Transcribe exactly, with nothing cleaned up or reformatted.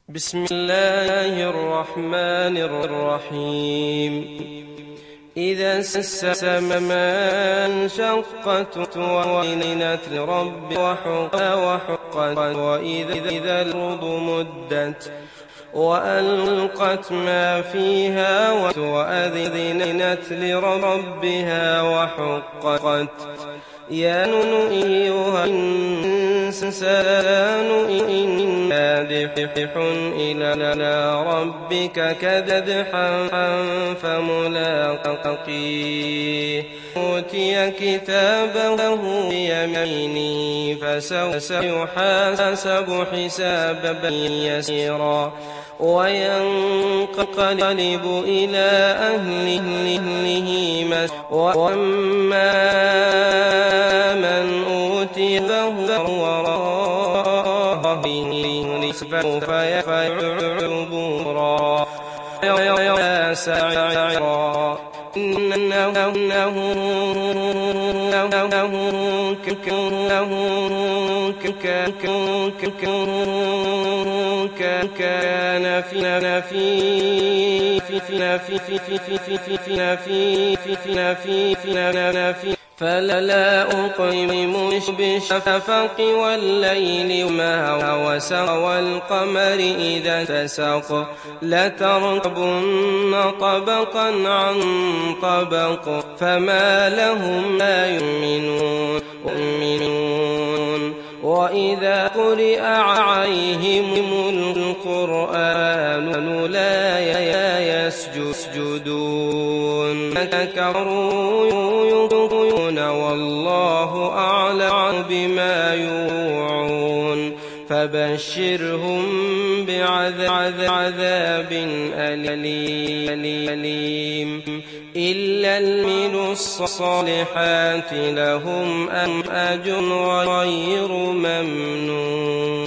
بسم الله الرحمن الرحيم إذا السماء انشقت وأذنت لرب وحقت وإذا الأرض مدت وألقت ما فيها وأذنت لربها وحقت يا أيها الإنسان إنا دحيح إلى ربك كدحا فملاقيه أوتي كتابه بيمينه فسوف يحاسب حسابا يسيرا وينقلب إلى أهله وأما من أوتي وراءه سوف يعبرا يا سعيرا إنه كان في فلا أقيم بالشفق والليل وما وسق والقمر إذا اتسق لتركبن طبقا عن طبق فما لهم لا يؤمنون وإذا قرئ عليهم القرآن لا يسجدون كفروا يقولون والله أعلم بما يوعون فبشرهم بعذاب أليم إلا المؤمنون الصالحات لهم أجر غير ممنون.